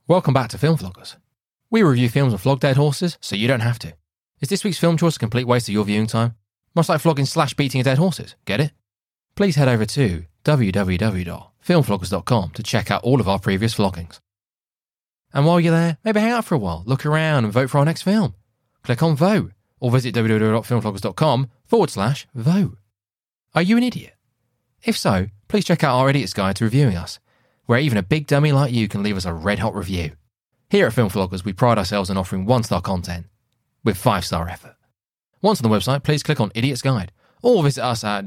Welcome back to Film Vloggers. We review films and flog dead horses, so you don't have to. Is this week's film choice a complete waste of your viewing time? Much like flogging / beating a dead horses, get it? Please head over to www.filmvloggers.com to check out all of our previous vloggings. And while you're there, maybe hang out for a while, look around and vote for our next film. Click on vote, or visit www.filmvloggers.com/vote. Are you an idiot? If so, please check out our Idiot's Guide to Reviewing Us, where even a big dummy like you can leave us a red-hot review. Here at Film Vloggers, we pride ourselves on offering 1-star content with 5-star effort. Once on the website, please click on Idiot's Guide, or visit us at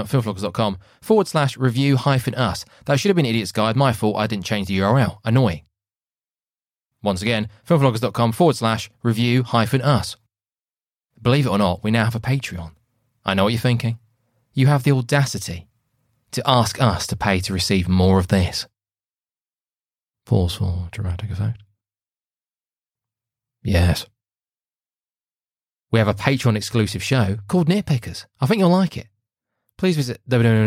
www.filmvloggers.com/review-us. That should have been Idiot's Guide. My fault, I didn't change the URL. Annoying. Once again, filmvloggers.com/review-us. Believe it or not, we now have a Patreon. I know what you're thinking. You have the audacity to ask us to pay to receive more of this. Pause for dramatic effect. Yes. We have a Patreon exclusive show called Nitpickers. I think you'll like it. Please visit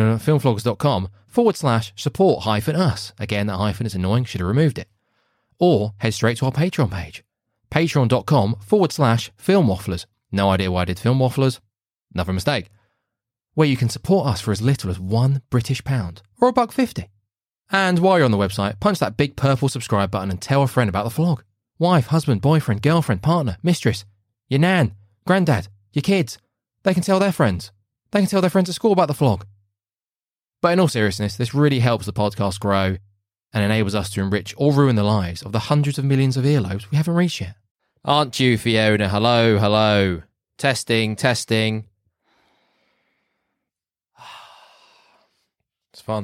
www.filmvloggers.com/support-us. Again, that hyphen is annoying, should have removed it. Or head straight to our Patreon page. Patreon.com/filmwafflers. No idea why I did film wafflers. Another mistake. Where you can support us for as little as £1 British or $1.50. And while you're on the website, punch that big purple subscribe button and tell a friend about the vlog. Wife, husband, boyfriend, girlfriend, partner, mistress, your nan, granddad, your kids. They can tell their friends. They can tell their friends at school about the vlog. But in all seriousness, this really helps the podcast grow and enables us to enrich or ruin the lives of the hundreds of millions of earlobes we haven't reached yet. Aren't you, Fiona? Hello, hello. Testing, testing. It's fun.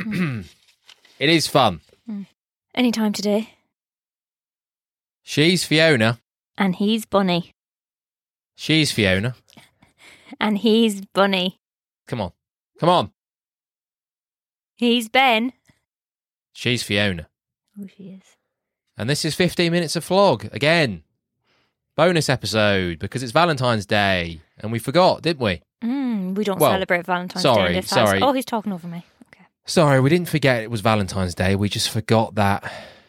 It is fun. Anytime today. She's Fiona. And he's Bunny. She's Fiona. And he's Bunny. Come on. Come on. He's Ben. She's Fiona. Oh, she is. And this is 15 minutes of vlog. Again. Bonus episode, because it's Valentine's Day. And we forgot, didn't we? We don't celebrate Valentine's Day in this house. Sorry. Oh, he's talking over me. Okay. Sorry, we didn't forget it was Valentine's Day. We just forgot that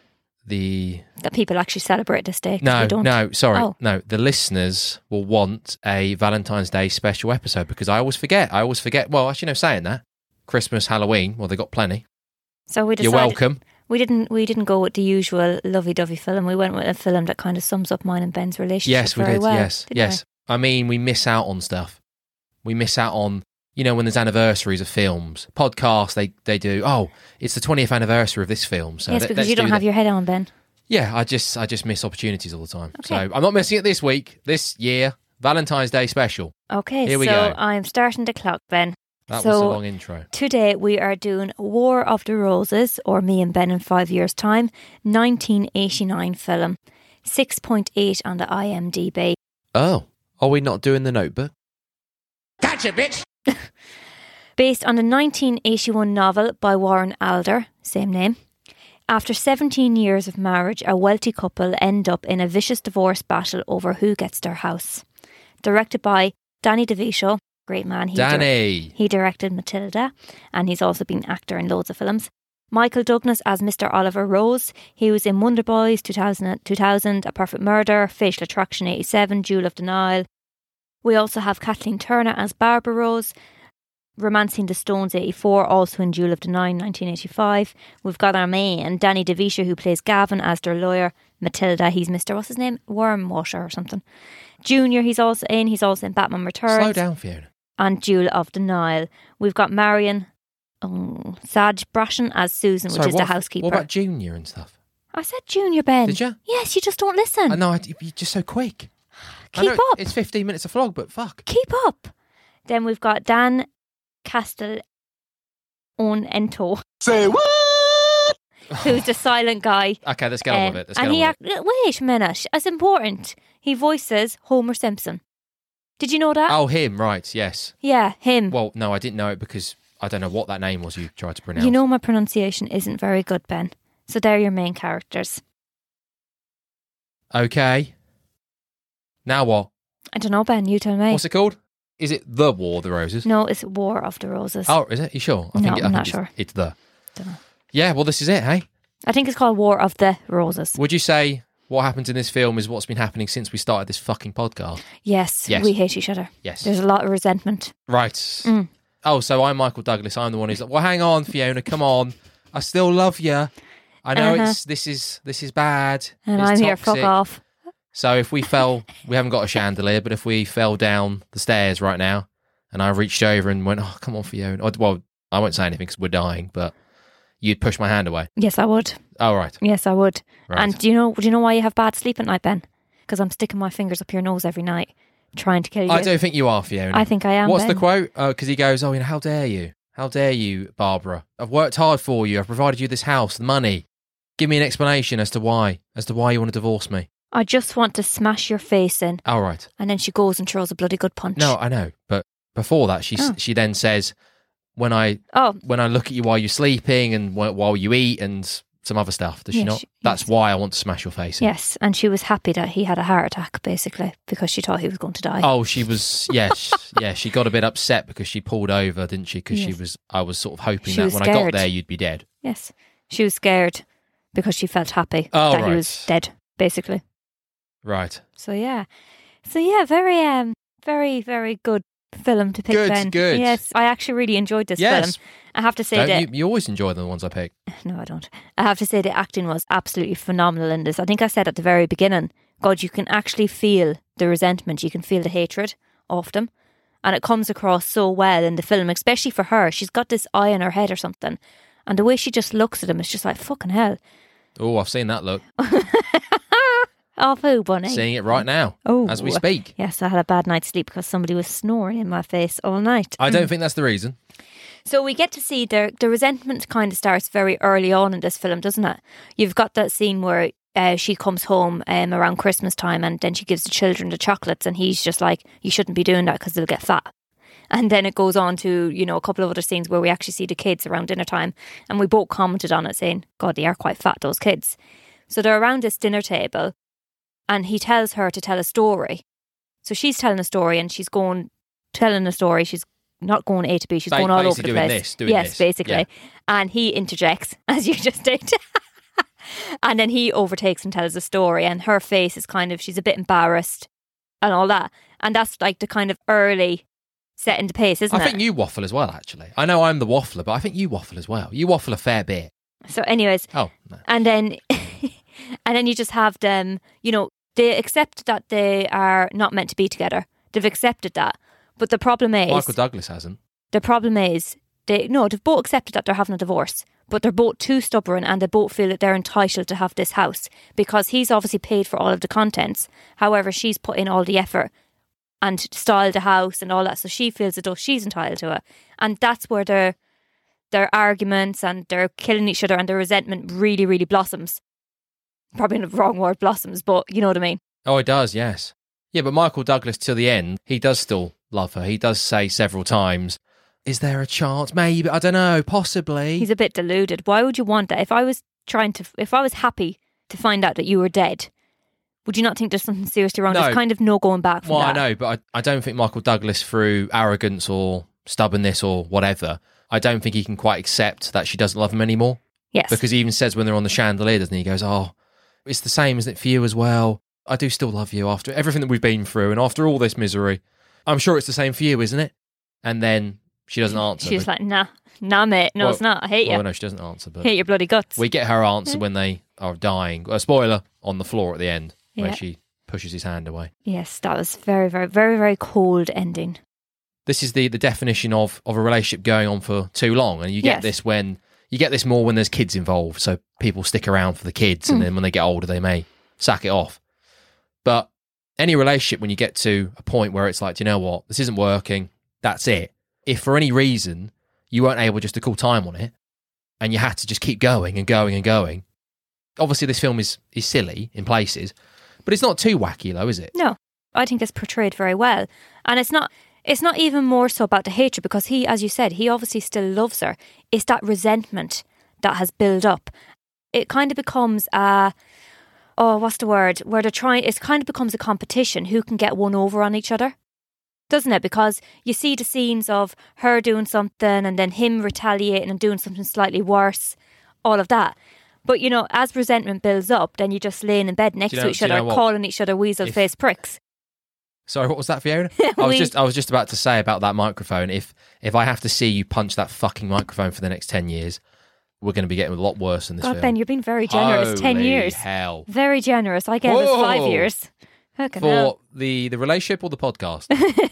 that people actually celebrate this day. No, sorry. Oh. No, the listeners will want a Valentine's Day special episode because I always forget. Well, actually, no, saying that. Christmas, Halloween, well, they got plenty. So we decided, you're welcome. We didn't go with the usual lovey-dovey film. We went with a film that kind of sums up mine and Ben's relationship yes, we very did. well. Yes. I mean, we miss out on stuff. We miss out on, when there's anniversaries of films. Podcasts, they do, it's the 20th anniversary of this film. So yes, because you don't have your head on, Ben. Yeah, I just miss opportunities all the time. Okay. So I'm not missing it this week, this year. Valentine's Day special. Okay, here we go. I'm starting the clock, Ben. That was a long intro. Today we are doing War of the Roses, or Me and Ben in 5 years' time, 1989 film. 6.8 on the IMDb. Oh, are we not doing The Notebook? Gotcha, bitch! Based on the 1981 novel by Warren Alder, same name. After 17 years of marriage, a wealthy couple end up in a vicious divorce battle over who gets their house. Directed by Danny DeVito, great man. He directed Matilda, and he's also been actor in loads of films. Michael Douglas as Mr. Oliver Rose. He was in Wonder Boys 2000, A Perfect Murder, Facial Attraction 87, Jewel of the Nile. We also have Kathleen Turner as Barbara Rose, Romancing the Stones 84, also in Jewel of the Nile 1985. We've got our man, Danny DeVito, who plays Gavin as their lawyer. Matilda, he's Mr. What's his name? Wormwater or something. Junior, he's also in Batman Returns. Slow down, Fiona. And Jewel of the Nile. We've got Marion Saj Brashen as Susan, which is the housekeeper. What about Junior and stuff? I said Junior, Ben. Did you? Yes, you just don't listen. I know, you're just so quick. Keep up. It's 15 minutes of vlog, but fuck. Keep up. Then we've got Dan Castellaneta. Say what? Who's the silent guy. Okay, let's get on with it. Wait a minute. That's important. He voices Homer Simpson. Did you know that? Oh, him, right, yes. Yeah, him. Well, no, I didn't know it because I don't know what that name was you tried to pronounce. You know my pronunciation isn't very good, Ben. So they're your main characters. Okay. Now what? I don't know, Ben. You tell me. What's it called? Is it The War of the Roses? No, it's War of the Roses. Oh, is it? You sure? I'm not sure. It's The. Don't know. Yeah, well, this is it, hey? I think it's called War of the Roses. Would you say what happens in this film is what's been happening since we started this fucking podcast? Yes, Yes. we hate each other. Yes. There's a lot of resentment. Right. Oh, so I'm Michael Douglas. I'm the one who's like, well, hang on, Fiona, come on. I still love you. I know this is bad. And it's I'm toxic. here, fuck off. So if we fell, we haven't got a chandelier, but if we fell down the stairs right now and I reached over and went, oh, come on, Fiona. Well, I won't say anything because we're dying, but you'd push my hand away. Yes, I would. Oh, right. Yes, I would. Right. And do you know why you have bad sleep at night, Ben? Because I'm sticking my fingers up your nose every night, trying to kill you. I don't think you are, Fiona. I think I am. What's Ben. the quote? Because he goes, how dare you? How dare you, Barbara? I've worked hard for you. I've provided you this house, the money. Give me an explanation as to why you want to divorce me. I just want to smash your face in. All right. And then she goes and throws a bloody good punch. No, I know. But before that, she then says, when I look at you while you're sleeping and while you eat and some other stuff, does she not? That's why I want to smash your face in. Yes, and she was happy that he had a heart attack, basically, because she thought he was going to die. Oh, she was, yes. Yeah, she got a bit upset because she pulled over, didn't she? Because I was sort of hoping that when I got there, you'd be dead. Yes. She was scared because she felt happy that he was dead, basically. Right. So yeah, very, very, very good film to pick, Ben. Good. Yes, I actually really enjoyed this film. I have to say that... You always enjoy the ones I pick. No, I don't. I have to say the acting was absolutely phenomenal in this. I think I said at the very beginning, God, you can actually feel the resentment. You can feel the hatred of them. And it comes across so well in the film, especially for her. She's got this eye in her head or something. And the way she just looks at him is just like, fucking hell. Oh, I've seen that look. Off who, Bunny? Seeing it right now as we speak. Yes, I had a bad night's sleep because somebody was snoring in my face all night. I don't think that's the reason. So we get to see the resentment kind of starts very early on in this film, doesn't it? You've got that scene where she comes home around Christmas time and then she gives the children the chocolates and he's just like, you shouldn't be doing that because they'll get fat. And then it goes on to, a couple of other scenes where we actually see the kids around dinner time and we both commented on it saying, God, they are quite fat, those kids. So they're around this dinner table and he tells her to tell a story. So she's telling a story and she's telling a story. She's not going A to B, she's going all over the place. Doing this. Basically. Yeah. And he interjects, as you just did. And then he overtakes and tells a story and her face is she's a bit embarrassed and all that. And that's like the kind of early setting the pace, isn't it? I think you waffle as well, actually. I know I'm the waffler, but I think you waffle as well. You waffle a fair bit. So anyways. Oh, no. And then you just have them, they accept that they are not meant to be together. They've accepted that. But the problem is... Michael Douglas hasn't. The problem is, they've both accepted that they're having a divorce, but they're both too stubborn and they both feel that they're entitled to have this house because he's obviously paid for all of the contents. However, she's put in all the effort and styled the house and all that, so she feels as though she's entitled to it. And that's where their arguments and they're killing each other and their resentment really, really blossoms. Probably the wrong word, blossoms, but you know what I mean. Oh, it does, yes. Yeah, but Michael Douglas, till the end, he does still love her. He does say several times, is there a chance? Maybe, I don't know, possibly. He's a bit deluded. Why would you want that? If I was happy to find out that you were dead, would you not think there's something seriously wrong? No. There's kind of no going back from that. Well, I know, but I don't think Michael Douglas, through arrogance or stubbornness or whatever, I don't think he can quite accept that she doesn't love him anymore. Yes. Because he even says when they're on the chandelier, doesn't he? He goes, oh, it's the same, isn't it, for you as well? I do still love you after everything that we've been through and after all this misery. I'm sure it's the same for you, isn't it? And then she doesn't answer. She's like, nah, mate. No, it's not. I hate you. Well, no, she doesn't answer. But hate your bloody guts. We get her answer when they are dying. A spoiler, on the floor at the end, where she pushes his hand away. Yes, that was very, very, very, very cold ending. This is the definition of a relationship going on for too long. And you get this more when there's kids involved. So people stick around for the kids and then when they get older, they may sack it off. But any relationship, when you get to a point where it's like, do you know what? This isn't working. That's it. If for any reason you weren't able just to call time on it and you had to just keep going and going and going. Obviously, this film is silly in places, but it's not too wacky, though, is it? No, I think it's portrayed very well. And it's not even more so about the hatred because he, as you said, he obviously still loves her. It's that resentment that has built up. It kind of becomes what's the word? Where it kind of becomes a competition who can get one over on each other. Doesn't it? Because you see the scenes of her doing something and then him retaliating and doing something slightly worse, all of that. But, you know, as resentment builds up, then you're just laying in bed next Do you to know- each do you other, know what? calling each other weasel-faced pricks. Sorry, what was that, Fiona? I was just about to say about that microphone. If I have to see you punch that fucking microphone for the next 10 years, we're going to be getting a lot worse in this God, film. Ben, you're being very generous. 10 Holy years. hell. Very generous. I gave us 5 years. Fucking For hell. the relationship or the podcast?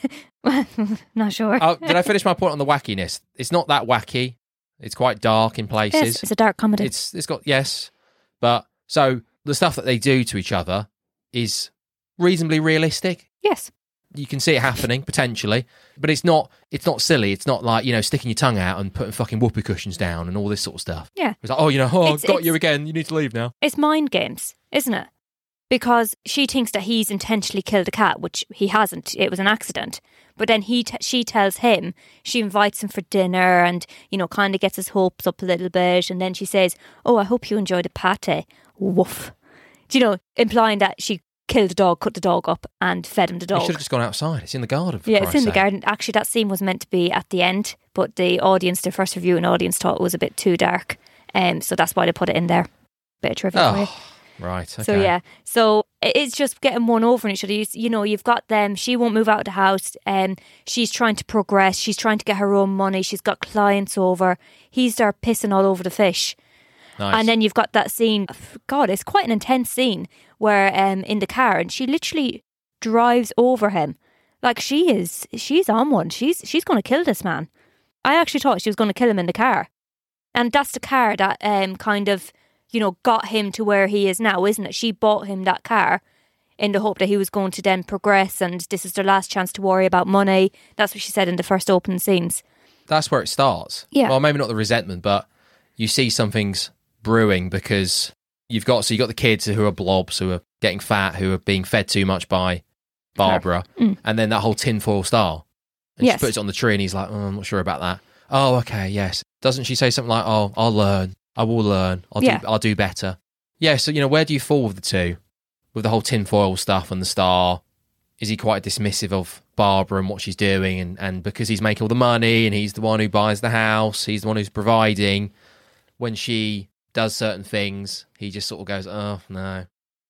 Not sure. Oh, did I finish my point on the wackiness? It's not that wacky. It's quite dark in places. Yes, it's a dark comedy. It's got, yes. But, so, the stuff that they do to each other is reasonably realistic. Yes. You can see it happening, potentially. But it's not silly. It's not like, you know, sticking your tongue out and putting fucking whoopee cushions down and all this sort of stuff. Yeah. It's like, oh, you know, oh, It's- got you again. You need to leave now. It's mind games, isn't it? Because she thinks that he's intentionally killed a cat, which he hasn't. It was an accident. But then she tells him, she invites him for dinner and, you know, kind of gets his hopes up a little bit. And then she says, oh, I hope you enjoyed the pate. Woof. Do you know, implying that she killed the dog, cut the dog up and fed him the You dog. should have just gone outside. It's in the garden. For Yeah, it's Christ's in the sake. garden. Actually, that scene was meant to be at the end, but the first reviewing audience thought it was a bit too dark. So that's why they put it in there. Bit of trivia for you. Oh, right. Okay. So yeah, so it's just getting one over on each other. You know, you've got them. She won't move out of the house. She's trying to progress. She's trying to get her own money. She's got clients over. He's there pissing all over the fish. Nice. And then you've got that scene. God, it's quite an intense scene where in the car, and she literally drives over him. Like she's on one. She's going to kill this man. I actually thought she was going to kill him in the car, and that's the car that kind of, you know, got him to where he is now, isn't it? She bought him that car in the hope that he was going to then progress, and this is their last chance to worry about money. That's what she said in the first opening scenes. That's where it starts. Yeah. Well, maybe not the resentment, but you see something's brewing because you've got the kids who are blobs, who are getting fat, who are being fed too much by Barbara, and then that whole tinfoil star. And Yes. she puts it on the tree and he's like, oh, I'm not sure about that. Oh, okay, yes. Doesn't she say something like, oh, I'll learn. I will learn. I'll do better. Yeah, so, you know, where do you fall with the two? With the whole tinfoil stuff and the star? Is he quite dismissive of Barbara and what she's doing? And because he's making all the money and he's the one who buys the house, he's the one who's providing. When she does certain things, he just sort of goes, oh, no.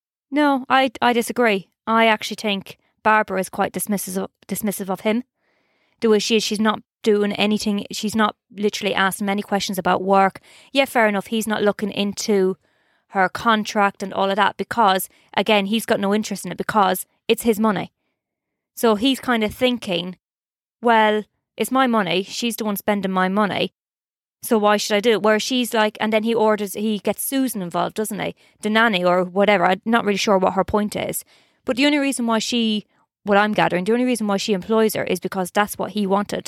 No, I disagree. I actually think Barbara is quite dismissive of him. The way she is, she's not doing anything. She's not literally asking many questions about work. Yeah, fair enough. He's not looking into her contract and all of that because, again, he's got no interest in it because it's his money. So he's kind of thinking, well, it's my money. She's the one spending my money. So why should I do it? Where she's like, and then he gets Susan involved, doesn't he? The nanny or whatever. I'm not really sure what her point is. But the only reason why what I'm gathering, the only reason why she employs her is because that's what he wanted.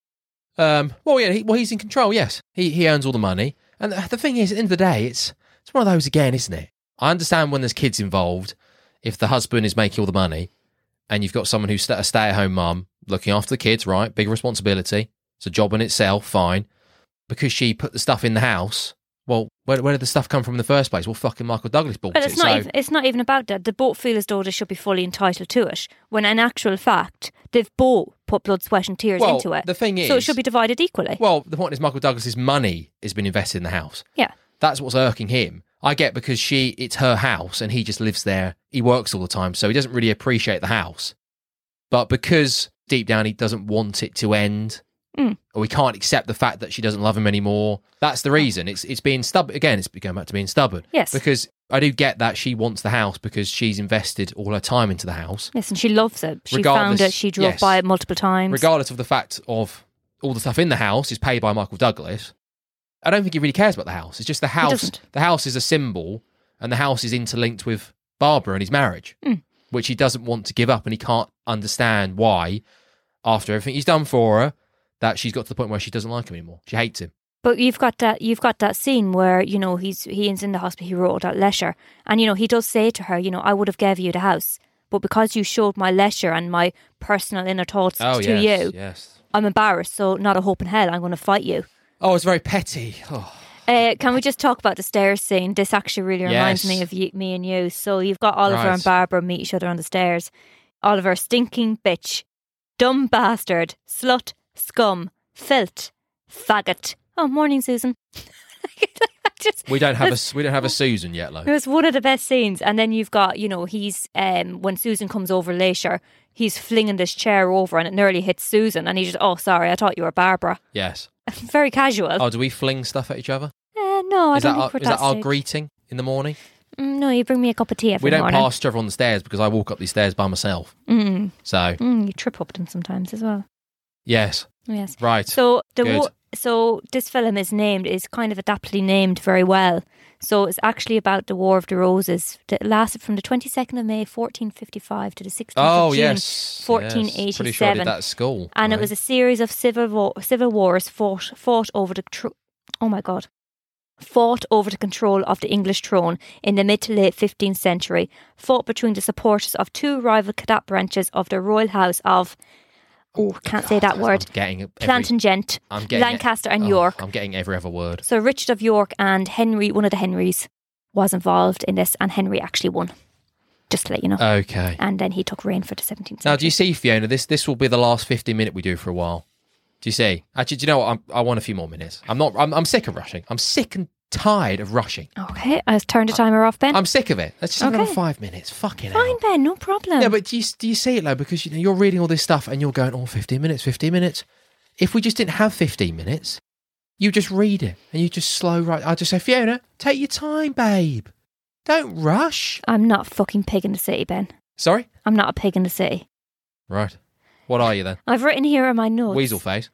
Well, yeah, he's in control, yes. He earns all the money. And the thing is, at the end of the day, it's one of those again, isn't it? I understand when there's kids involved, if the husband is making all the money, and you've got someone who's a stay-at-home mum, looking after the kids, right? Big responsibility. It's a job in itself, fine. Because she put the stuff in the house, well, where did the stuff come from in the first place? Well, fucking Michael Douglas bought But it. it's not even about that. They both feel as though they should be fully entitled to it, when in actual fact, they've both put blood, sweat and tears into it. The thing is... So it should be divided equally. Well, the point is Michael Douglas's money has been invested in the house. Yeah. That's what's irking him. I get because it's her house and he just lives there. He works all the time, so he doesn't really appreciate the house. But because deep down he doesn't want it to end, or he can't accept the fact that she doesn't love him anymore, that's the reason. It's being stubborn. Again, it's going back to being stubborn. Yes. Because I do get that she wants the house because she's invested all her time into the house. Yes, and she loves it. She Regardless- found it. She drove yes. by it multiple times. Regardless of the fact of all the stuff in the house is paid by Michael Douglas, I don't think he really cares about the house. It's just the house. doesn't. The house is a symbol, and the house is interlinked with Barbara and his marriage, which he doesn't want to give up, and he can't understand why, after everything he's done for her, that she's got to the point where she doesn't like him anymore. She hates him. But you've got that scene where, you know, he is in the hospital, he wrote that letter. And, you know, he does say to her, you know, I would have gave you the house, but because you showed my letter and my personal inner thoughts to you, yes. I'm embarrassed, so not a hope in hell, I'm going to fight you. Oh, it's very petty. Oh. Can we just talk about the stairs scene? This actually really reminds Yes. me of me and you. So you've got Oliver Right. and Barbara meet each other on the stairs. Oliver, stinking bitch, dumb bastard, slut, scum, filth, faggot. Oh, morning, Susan. We don't have a Susan yet, though. It was one of the best scenes. And then you've got, you know, he's when Susan comes over later, he's flinging this chair over and it nearly hits Susan, and he just, oh, sorry, I thought you were Barbara. Yes. Very casual. Oh, do we fling stuff at each other? No, I don't think we're Is that our stage. greeting in the morning? No, you bring me a cup of tea every We don't morning. pass each other on the stairs because I walk up these stairs by myself. So You trip up them sometimes as well. yes, Yes. right. So Good. so this film is kind of adaptly named very well. So it's actually about the War of the Roses that lasted from the 22nd of May 1455 to the 16th Oh of June yes, 1487. Yes. Pretty sure I did that at school. And right? it was a series of civil wars fought over the fought over the control of the English throne in the mid to late 15th century, fought between the supporters of two rival cadet branches of the royal house of can't say that word. Plantagenet, Lancaster and York. I'm getting every other word. So Richard of York and Henry, one of the Henrys, was involved in this, and Henry actually won. Just to let you know. Okay. And then he took reign for the 17th century. Now, do you see, Fiona? This will be the last 15-minute we do for a while. Do you see? Actually, do you know what? I want a few more minutes. I'm sick of rushing. I'm sick and tired of rushing. Okay, I've turned the timer off, Ben. I'm sick of it. Let's just have another 5 minutes. Fucking hell. Fine, Ben, no problem. Yeah, but do you see it, though? Because you're reading all this stuff and you're going, 15 minutes, 15 minutes. If we just didn't have 15 minutes, you just read it and you just slow right. I'll just say, Fiona, take your time, babe. Don't rush. I'm not a fucking pig in the city, Ben. Sorry? I'm not a pig in the city. Right. What are you then? I've written here in my notes. Weasel face.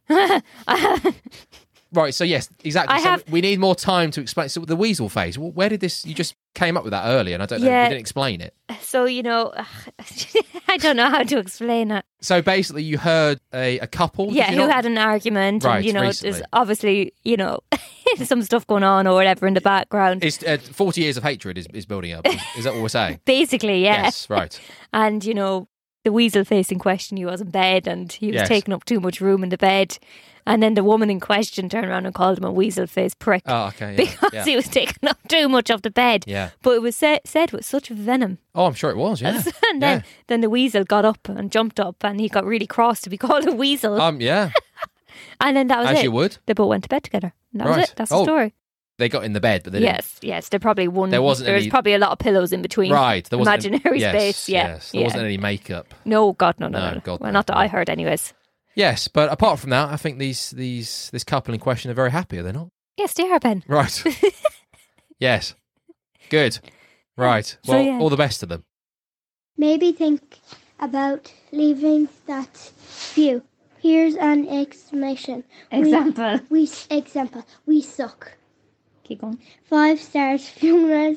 Right, so yes, exactly. We need more time to explain. So the weasel face, where did this... You just came up with that earlier and I don't know, we didn't explain it. So, you know, I don't know how to explain it. So basically you heard a couple... Yeah, who had an argument. Right, and, you know, recently. there's obviously, you know, some stuff going on or whatever in the background. It's 40 years of hatred is building up. Is that what we're saying? Basically, yeah. Yes, right. And, you know, the weasel face in question, he was in bed and he was taking up too much room in the bed. And then the woman in question turned around and called him a weasel face prick. Oh, okay. Because he was taking up too much of the bed. Yeah. But it was said with such venom. Oh, I'm sure it was, yeah. And then the weasel got up and jumped up and he got really cross to be called a weasel. Yeah. And then that was it. As you would. They both went to bed together. And that was it. That's the story. They got in the bed, but they didn't. Yes. There probably There's probably a lot of pillows in between. Right. There wasn't imaginary space. Yes. There wasn't any makeup. No, God, no. God, well, no. not that I heard anyways. Yes, but apart from that, I think this couple in question are very happy, are they not? Yes, they are, Ben. Right. Yes. Good. Right. Well, all the best to them. Maybe think about leaving that view. Here's an exclamation. Example. Example. We suck. Keep going. 5 stars. Fiona's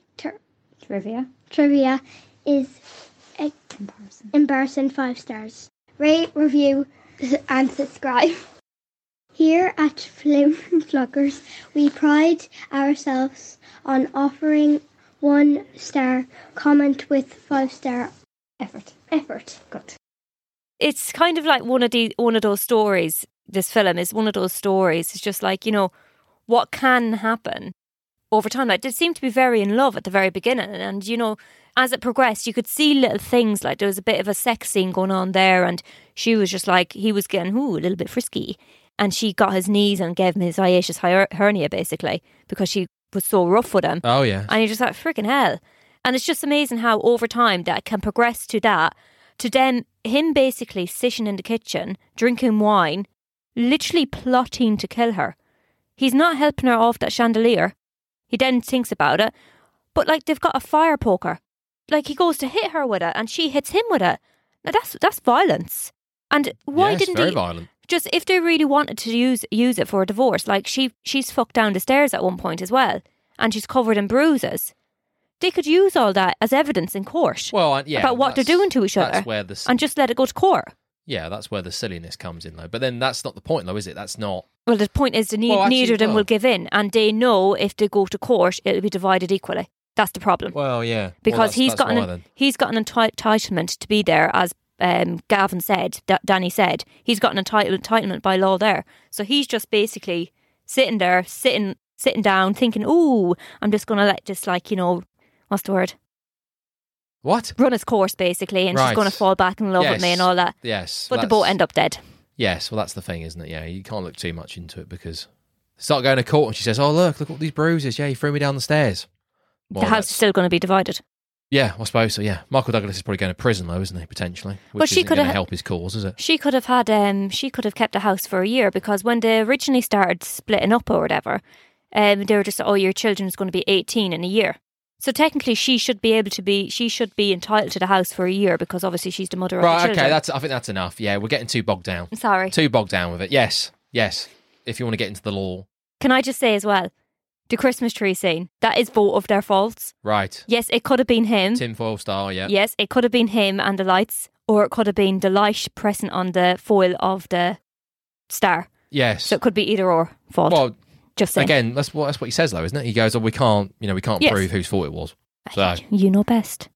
trivia is embarrassing 5 stars. Rate, review, and subscribe. Here at Flim Flockers, we pride ourselves on offering 1-star comment with 5-star effort. Good. It's kind of like one of those stories. This film is one of those stories. It's just like, you know, what can happen over time. Like, they seemed to be very in love at the very beginning, and you know, as it progressed, you could see little things, like there was a bit of a sex scene going on there, and she was just like, he was getting a little bit frisky, and she got his knees and gave him his hiatus hernia, basically, because she was so rough with him. Oh, yeah. And you're just like, freaking hell. And it's just amazing how over time that can progress to that, to then him basically sitting in the kitchen, drinking wine, literally plotting to kill her. He's not helping her off that chandelier. He then thinks about it. But like, they've got a fire poker. Like, he goes to hit her with it and she hits him with it. Now that's violence. And why didn't very he violent. Just, if they really wanted to use it for a divorce, like she's fucked down the stairs at one point as well, and she's covered in bruises. They could use all that as evidence in court. Well, yeah, about what they're doing to each other, that's where and just let it go to court. Yeah, that's where the silliness comes in, though. But then that's not the point, though, is it? That's not. Well, the point is that neither of them will give in, and they know if they go to court, it'll be divided equally. That's the problem. Well, yeah, because he's got an entitlement to be there, as Gavin said, Danny said. He's got an entitlement by law there, so he's just basically sitting down, thinking, "Ooh, I'm just going to let this, like, you know, what's the word? What? Run its course, basically, and she's going to fall back in love with me and all that." Yes, but they both end up dead. Yes, well, that's the thing, isn't it? Yeah, you can't look too much into it because Start going to court and she says, oh, look all these bruises. Yeah, he threw me down the stairs. Well, the house is still going to be divided. Yeah, I suppose so, yeah. Michael Douglas is probably going to prison, though, isn't he, potentially? But Which she isn't could going to have- help his cause, is it? She could have kept the house for a year, because when they originally started splitting up or whatever, they were just, your children's going to be 18 in a year. So technically she should be entitled to the house for a year, because obviously she's the mother of the Right, children. okay, I think that's enough. Yeah, we're getting too bogged down. Sorry. Too bogged down with it. Yes, if you want to get into the law. Can I just say as well, the Christmas tree scene, that is both of their faults. Right. Yes, it could have been him. Tinfoil star, yeah. Yes, it could have been him and the lights, or it could have been the light pressing on the foil of the star. Yes. So it could be either or fault. Well, just saying. again, that's what he says, though, isn't it? He goes, we can't Yes. prove whose fault it was. So. You know best.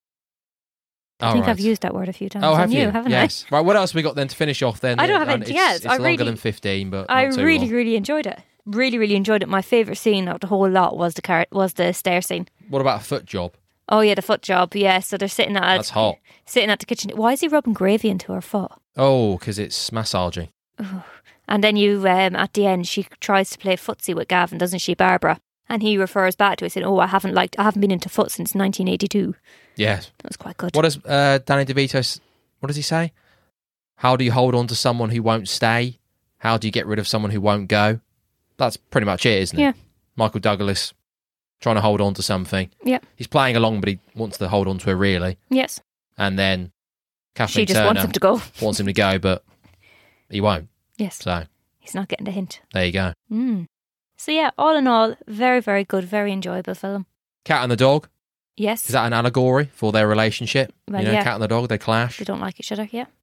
I think right. I've used that word a few times. Oh, on have you? haven't Yes. Right, what else have we got then to finish off then? I don't have And anything else. It's I longer really- than 15, but I not too really, long. really enjoyed it. Really, really enjoyed it. My favourite scene of the whole lot was the stair scene. What about a foot job? Oh yeah, the foot job. Yeah, so they're sitting at That's hot. Sitting at the kitchen. Why is he rubbing gravy into her foot? Oh, because it's massaging. And then you, at the end, she tries to play footsie with Gavin, doesn't she, Barbara? And he refers back to it, saying, I haven't been into foot since 1982. Yes. That was quite good. What does Danny DeVito, what does he say? How do you hold on to someone who won't stay? How do you get rid of someone who won't go? That's pretty much it, isn't it? Yeah. Michael Douglas trying to hold on to something. Yeah. He's playing along, but he wants to hold on to her really. Yes. And then Kathleen She just Turner wants him to go. wants him to go, but he won't. Yes. So He's not getting the hint. there you go. So yeah, all in all, very, very good, very enjoyable film. Cat and the dog. Yes. Is that an allegory for their relationship? Well, yeah. Cat and the dog, they clash. They don't like each other, yeah.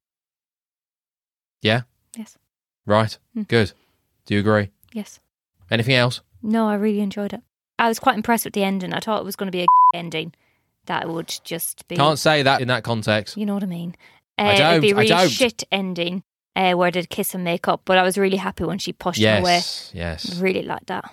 Yeah? Yes. Right. Good. Do you agree? Yes. Anything else? No, I really enjoyed it. I was quite impressed with the ending. I thought it was going to be a ending. That would just be... Can't say that in that context. You know what I mean? I don't. It'd be a really I don't. shit ending where they'd kiss and make up, but I was really happy when she pushed him away. Yes. Really like that.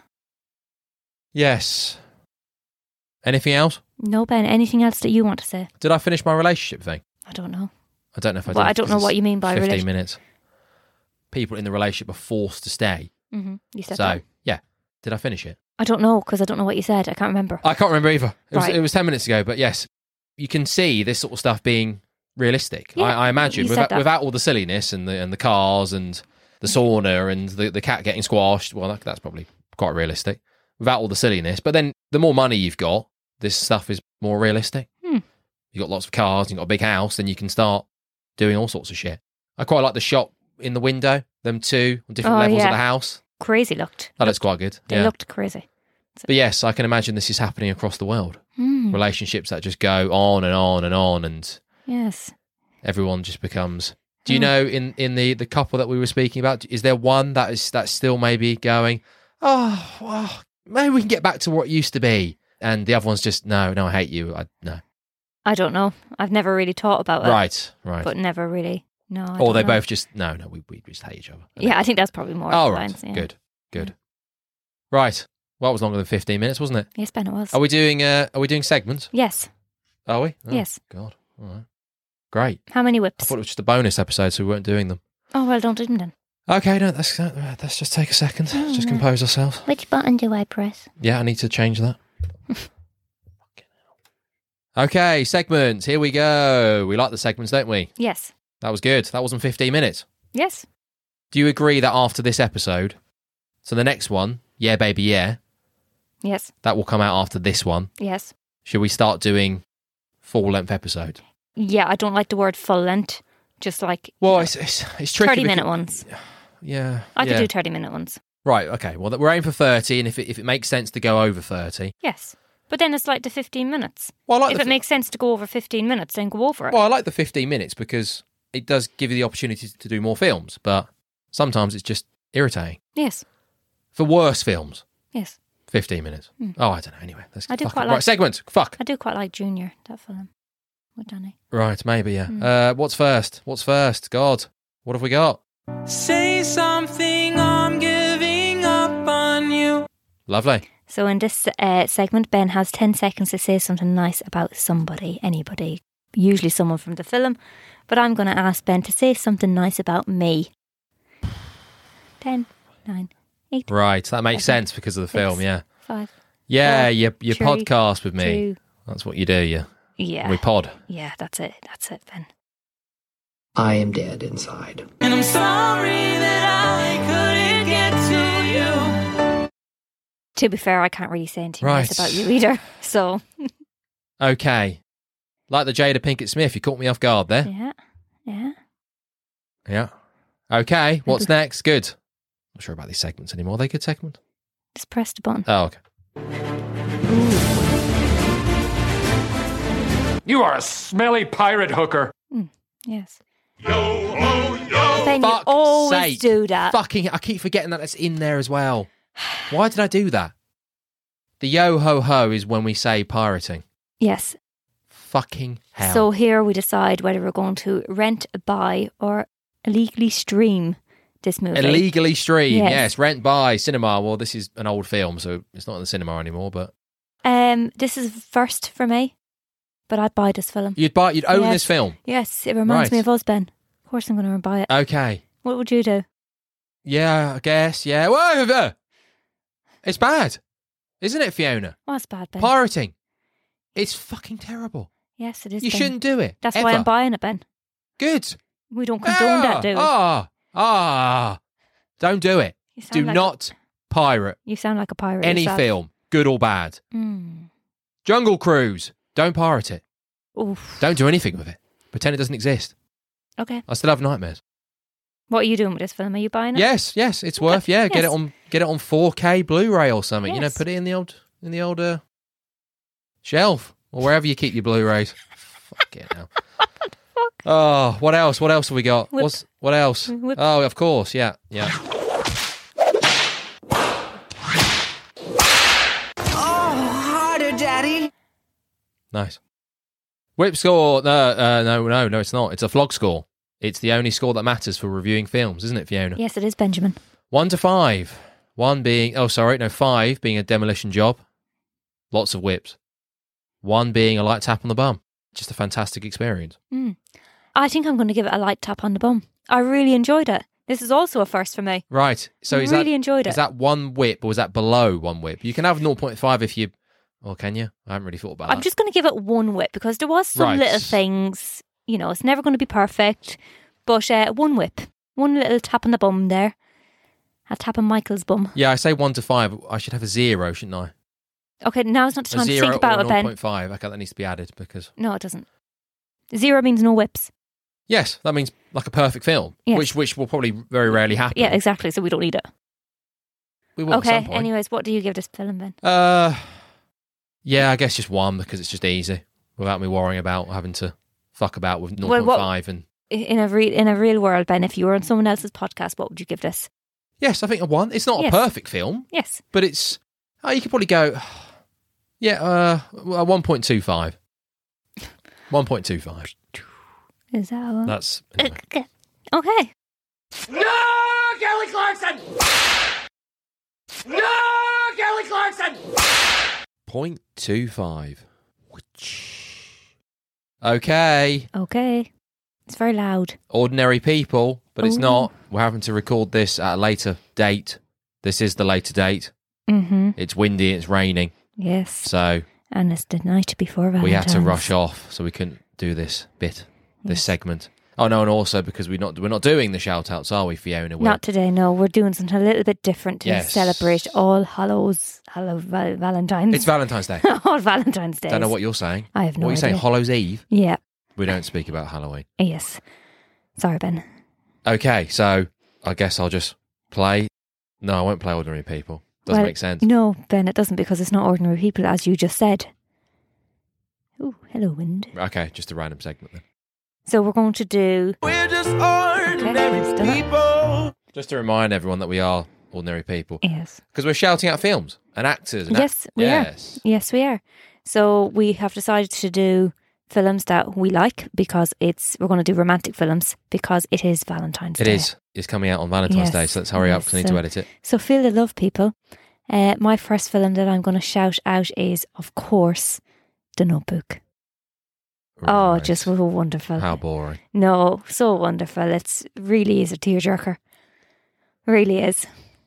Yes. Anything else? No, Ben, anything else that you want to say? Did I finish my relationship thing? I don't know. I don't know if I did. Well, I don't know because what you mean by 15 relationship. minutes. People in the relationship are forced to stay. Mm-hmm. You said So, that. yeah. Did I finish it? I don't know, because I don't know what you said. I can't remember. I can't remember either. Right. It was 10 minutes ago, but yes. You can see this sort of stuff being realistic. Yeah, I imagine you said that. without all the silliness and the cars and the sauna and the cat getting squashed. Well, that's probably quite realistic. Without all the silliness. But then the more money you've got, this stuff is more realistic. You've got lots of cars, you've got a big house, then you can start doing all sorts of shit. I quite like the shot in the window, them two on different levels of the house. Crazy looked. That looks quite good. They looked crazy. But yes, I can imagine this is happening across the world. Relationships that just go on and on and on, and Yes. everyone just becomes. Do you know in the couple that we were speaking about? Is there one that's still maybe going? Oh, well, maybe we can get back to what it used to be, and the other one's just no, I hate you. No. I don't know. I've never really thought about it. Right. But never really. No. I Or don't they know. both just we just hate each other. Yeah, I think that's probably more. Oh, the right. lines, yeah. Good. Right. Well, it was longer than 15 minutes, wasn't it? Yes, Ben, it was. Are we doing segments? Yes. Are we? Oh, Yes. God. All right. Great. How many I whips? thought it was just a bonus episode, so we weren't doing them. Oh, well, don't do them then. Okay, no, let's just take a second. Just compose ourselves. Which button do I press? Yeah, I need to change that. Okay, segments. Here we go. We like the segments, don't we? Yes. That was good. That wasn't 15 minutes. Yes. Do you agree that after this episode, so the next one, Yeah Baby Yeah, Yes. that will come out after this one, Yes. should we start doing full-length episode? Yeah, I don't like the word full length. Just like Well, it's tricky. 30-minute ones. Yeah. I could yeah. do 30-minute ones. Right, okay. Well, we're aiming for 30, and if it makes sense to go over 30... Yes. But then it's like the 15 minutes. Well, I like If it makes sense to go over 15 minutes, then go over it. Well, I like the 15 minutes because it does give you the opportunity to do more films, but sometimes it's just irritating. Yes. For worse films, Yes. 15 minutes. Oh, I don't know. Anyway, let's I do fuck quite it. like- Right, segment. Fuck. I do quite like Junior, that film with Danny. Right, maybe, yeah. What's first? God, what have we got? Say something, I'm giving up on you. Lovely. So in this segment, Ben has 10 seconds to say something nice about somebody, anybody, usually someone from the film. But I'm going to ask Ben to say something nice about me. 10, 9, 8, Right, that makes 7, sense because of the film, 6, yeah. 5. Yeah, 4, you 3, podcast with me. 2. That's what you do, you. Yeah. We pod. Yeah, that's it, Ben. I am dead inside. And I'm sorry that I couldn't get to you. To be fair, I can't really say anything Right. nice about you either. So, Okay. Like the Jada Pinkett Smith, you caught me off guard there. yeah. Yeah. Okay, what's next? Good. I'm not sure about these segments anymore. Are they good segments? Just press the button. Oh, okay. You are a smelly pirate hooker. Yes. Ben, you Fuck's always sake. do that. Fucking, I keep forgetting that that's in there as well. Why did I do that? The yo-ho-ho is when we say pirating. Yes. Fucking hell. So here we decide whether we're going to rent, buy, or illegally stream this movie. Illegally stream, Yes. yes. Rent, buy, cinema. Well, this is an old film, so it's not in the cinema anymore, but... This is first for me, but I'd buy this film. You'd own Yes. this film? Yes, it reminds Right. me of us, Ben. Of course I'm going to buy it. Okay. What would you do? Yeah, I guess, yeah. Whoa, it's bad, isn't it, Fiona? What's bad, Ben? Pirating. It's fucking terrible. Yes, it is. You Ben. shouldn't do it. That's ever. why I'm buying it, Ben. Good. We don't condone that, do we? Don't do it. You sound Do like not pirate You sound like a pirate. any yourself. film, good or bad. Mm. Jungle Cruise. Don't pirate it. Oof. Don't do anything with it. Pretend it doesn't exist. Okay. I still have nightmares. What are you doing with this film? Are you buying it? Yes, it's worth. Yeah, get Yes. it on 4K Blu-ray or something. You know, Yes. put it in the old shelf or wherever you keep your Blu-rays. Fuck it now. Oh, what else? What else have we got? Whip. What else? Whip. Oh, of course, yeah. Harder, Daddy. Nice. Whip score. No, it's not. It's a flog score. It's the only score that matters for reviewing films, isn't it, Fiona? Yes, it is, Benjamin. 1 to 5. 5 being a demolition job. Lots of whips. 1 being a light tap on the bum. Just a fantastic experience. I think I'm going to give it a light tap on the bum. I really enjoyed it. This is also a first for me. Right. So is really enjoyed it. Is that 1 whip or is that below 1 whip? You can have 0.5 if you... Or can you? I haven't really thought about that. I'm just going to give it 1 whip because there was some Right. little things. You know, it's never going to be perfect. But 1 whip. 1 little tap on the bum there. A tap on Michael's bum. Yeah, I say 1 to 5. I should have a 0, shouldn't I? Okay, now's not the A time to 0 think about or it, Ben. 0.5. Okay, that needs to be added because... No, it doesn't. 0 means no whips. Yes, that means like a perfect film, Yes. which will probably very rarely happen. Yeah, exactly. So we don't need it. We will at some Okay, point. anyways, what do you give this film, Ben? Yeah, I guess just 1 because it's just easy without me worrying about having to fuck about with 0.5 Well, and... In a real world, Ben, if you were on someone else's podcast, what would you give this? Yes, I think a 1. It's not Yes. a perfect film, Yes. but it's... Oh, you could probably go... Yeah, 1.25. 1.25. Is that one? That's... Anyway. Okay. No, Kelly Clarkson! No, Kelly Clarkson! 0.25. Okay. Okay. It's very loud. Ordinary people, but it's Ooh. not. We're having to record this at a later date. This is the later date. Mm-hmm. It's windy, it's raining, Yes. so And it's the night before Valentine's. we had to rush off, so we couldn't do this segment. Oh no, and also because we're not doing the shout outs, are we, Fiona? Not today, no. We're doing something a little bit different to Yes. celebrate All Valentine's. It's Valentine's Day. All Valentine's Day. Don't know what you're saying. I have no What are you saying? idea. Hallows Eve? Yeah. We don't speak about Halloween. Yes. Sorry, Ben. Okay, so I guess I'll just play. No, I won't play Ordinary People. Doesn't make sense. No, Ben, it doesn't because it's not ordinary people, as you just said. Oh, hello, wind. Okay, just a random segment then. So we're going to do... We're just Okay, ordinary let's do it. people. Just to remind everyone that we are ordinary people. Yes. Because we're shouting out films and actors. And Yes, we yes. are. Yes, we are. So we have decided to do films that we like because we're going to do romantic films because it is Valentine's It Day. is. It's coming out on Valentine's Yes, Day, so let's hurry up yes, because I need so- to edit it. So feel the love, people. My first film that I'm going to shout out is, of course, The Notebook. Oh, Right. just so wonderful. How boring. No, so wonderful. It's really is a tearjerker. Really is.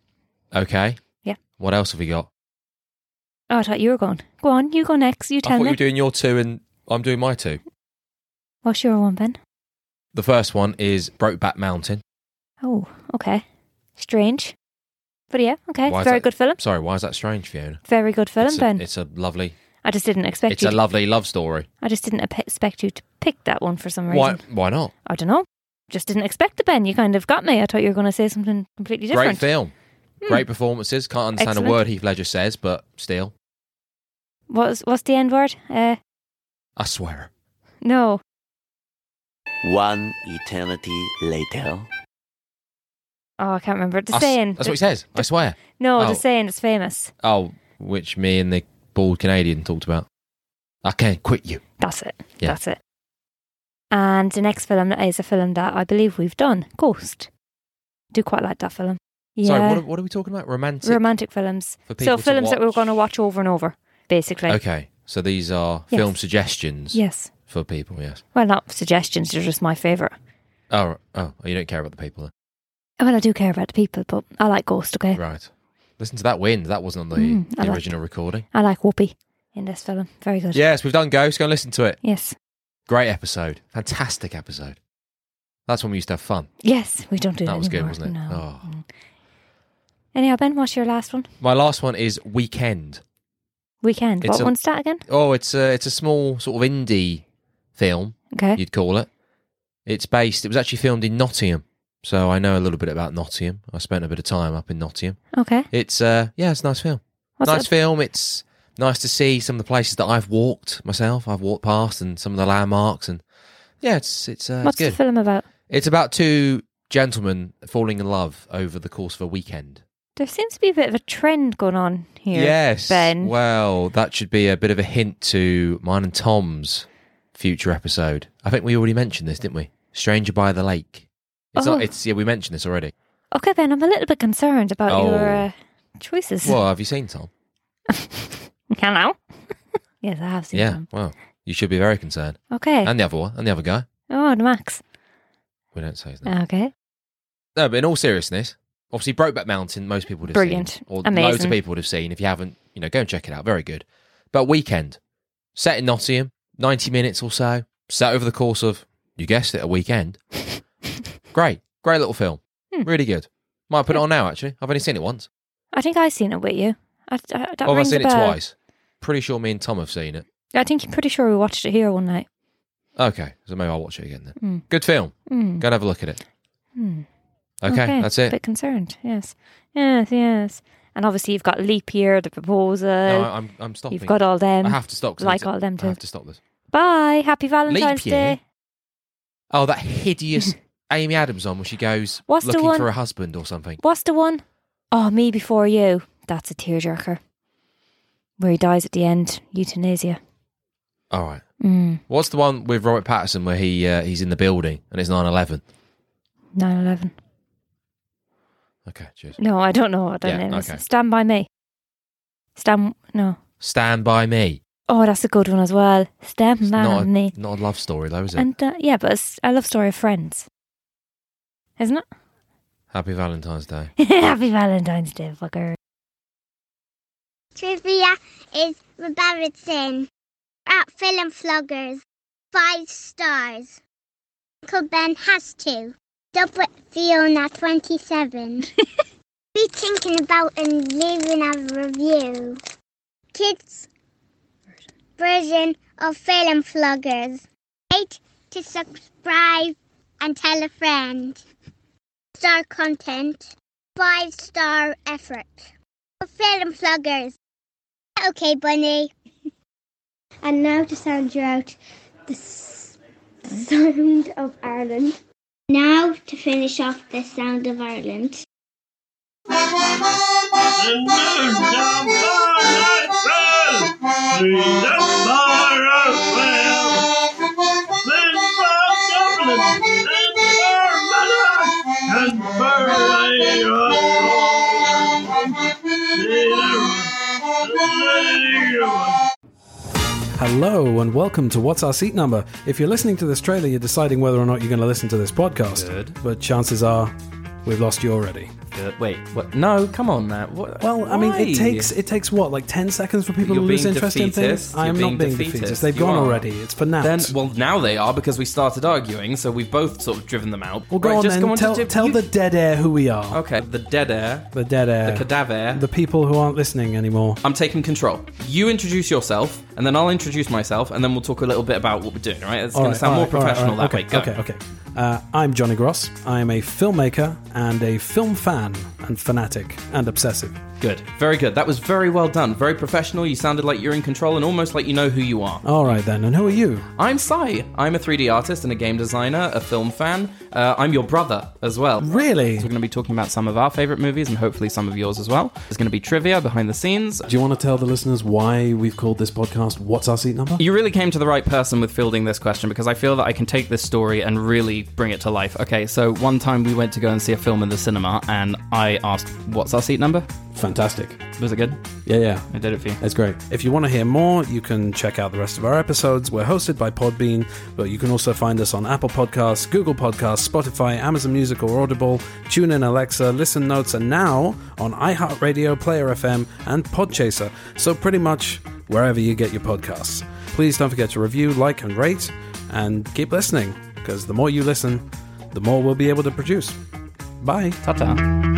Okay. Yeah. What else have we got? Oh, I thought you were going. Go on, you go next. You I tell thought me. you were doing your 2 and I'm doing my 2. What's your one, Ben? The first one is Brokeback Mountain. Oh, okay. Strange. But yeah, okay. Why is Very that- good film. Sorry, why is that strange, Fiona? Very good film, Ben. It's a lovely... I just didn't expect It's you a lovely love story. I just didn't expect you to pick that one for some reason. Why not? I don't know. Just didn't expect it, Ben. You kind of got me. I thought you were going to say something completely different. Great film. Great performances. Can't understand Excellent. a word Heath Ledger says, but still. What's the end word? I swear. No. One eternity later. Oh, I can't remember. The saying. That's what he says. I swear. No, Oh. the saying is famous. Oh, which me and the bald Canadian talked about. I can't quit you. That's it. Yeah. That's it. And the next film is a film that I believe we've done. Ghost. Do quite like that film. Yeah. Sorry, what are we talking about? Romantic films. For people So to films that we're watch. going to watch over and over, basically. Okay, so these are Yes. film suggestions Yes. for people, yes. Well, not suggestions. They're just my favourite. Oh, you don't care about the people then? Well, I do care about the people, but I like Ghost, okay? Right. Listen to that wind. That wasn't on I the like original recording. I like Whoopi in this film. Very good. Yes, we've done Ghost. Go and listen to it. Yes. Great episode. Fantastic episode. That's when we used to have fun. Yes, we don't do that That was good, anymore. wasn't it? No. Oh. Anyhow, Ben, what's your last one? My last one is Weekend. Weekend. It's What a- one's that again? Oh, it's a small sort of indie film, Okay. you'd call it. It was actually filmed in Nottingham. So I know a little bit about Nottingham. I spent a bit of time up in Nottingham. Okay. It's it's a nice film. What's Nice it? film. It's nice to see some of the places that I've walked myself. I've walked past and some of the landmarks, and yeah, it's What's good. the film about? It's about 2 gentlemen falling in love over the course of a weekend. There seems to be a bit of a trend going on here. Yes. Ben. Well, that should be a bit of a hint to mine and Tom's future episode. I think we already mentioned this, didn't we? Stranger by the Lake. It's Oh. not. It's we mentioned this already. Okay, Ben, I'm a little bit concerned about Oh. your choices. Well, have you seen Tom? Hello? Yes, I have seen Yeah. them. Well, you should be very concerned. Okay. And the other one, and the other guy. Oh, the Max. We don't say his name. Okay. No, but in all seriousness, obviously Brokeback Mountain, most people would have Brilliant. seen. Or Amazing. loads of people would have seen. If you haven't, go and check it out. Very good. But Weekend, set in Nottingham, 90 minutes or so, set over the course of, you guessed it, a weekend. Great little film. Really good. Might put it on now, actually. I've only seen it once. I think I've seen it with you. That I've rings seen a it bell. twice. Pretty sure me and Tom have seen it. I think I'm pretty sure we watched it here one night. Okay, so maybe I'll watch it again then. Good film. Mm. Go and have a look at it. Mm. Okay, that's A it. bit concerned. Yes. Yes. And obviously you've got Leap Year, The Proposal. No, I'm stopping. You've got all them. I have to stop. 'cause Like I need all them I too. have to stop this. Bye. Happy Valentine's Leap Year? Day. Oh, that hideous Amy Adams one where she goes What's the looking one? for a husband or something. What's the one? Oh, Me Before You. That's a tearjerker. Where he dies at the end. Euthanasia. All right. Mm. What's the one with Robert Pattinson where he's in the building and it's 9/11? 9/11. Okay, cheers. No, I don't know what that Yeah, name is. okay. Stand By Me. No. Stand By Me. Oh, that's a good one as well. Stand It's By Me. not a love story though, is it? And yeah, but it's a love story of friends. Isn't it? Happy Valentine's Day. Happy Valentine's Day, fucker. Trivia is Robertson at Film Floggers. 5 stars. Uncle Ben has to. Double Fiona 27. Be thinking about and leaving a review. Kids version of Film Floggers. Rate to subscribe and tell a friend. Star content. 5-star effort. Film Floggers. Okay, Bunny. And now to sound you out the sound of Ireland. Now to finish off the sound of Ireland. Hello and welcome to What's Our Seat Number. If you're listening to this trailer, you're deciding whether or not you're going to listen to this podcast. Good. But chances are we've lost you already. Wait, what? No, come on, Matt. What, Well, I mean, why? it takes what, like 10 seconds for people You're to lose being interest in things? defeatist. I am You're not being being defeatist. defeatist. They've You gone are. already. It's for now. Well, now they are because we started arguing, so we've both sort of driven them out. Well, go Right, on just then. go on to Tell the dead air who we are. Okay, the dead air, The dead air. the cadaver. The people who aren't listening anymore. I'm taking control. You introduce yourself, and then I'll introduce myself, and then we'll talk a little bit about what we're doing, right? It's going to sound more professional that way. Go. Okay. I'm Johnny Gross. I'm a filmmaker and a film fan and fanatic and obsessive. Good. Very good. That was very well done. Very professional. You sounded like you're in control and almost like you know who you are. All right then, and who are you? I'm Sai. I'm a 3D artist and a game designer, a film fan. I'm your brother as well. Really? So we're going to be talking about some of our favourite movies and hopefully some of yours as well. There's going to be trivia behind the scenes. Do you want to tell the listeners why we've called this podcast What's Our Seat Number? You really came to the right person with fielding this question because I feel that I can take this story and really bring it to life. Okay, so one time we went to go and see a film in the cinema and I asked, what's our seat number? Fantastic. Was it good? Yeah. I did it for you. It's great. If you want to hear more, you can check out the rest of our episodes. We're hosted by Podbean, but you can also find us on Apple Podcasts, Google Podcasts, Spotify, Amazon Music or Audible, TuneIn, Alexa, Listen Notes, and now on iHeartRadio, Player FM, and Podchaser. So pretty much wherever you get your podcasts. Please don't forget to review, like, and rate, and keep listening, because the more you listen, the more we'll be able to produce. Bye. Ta-ta.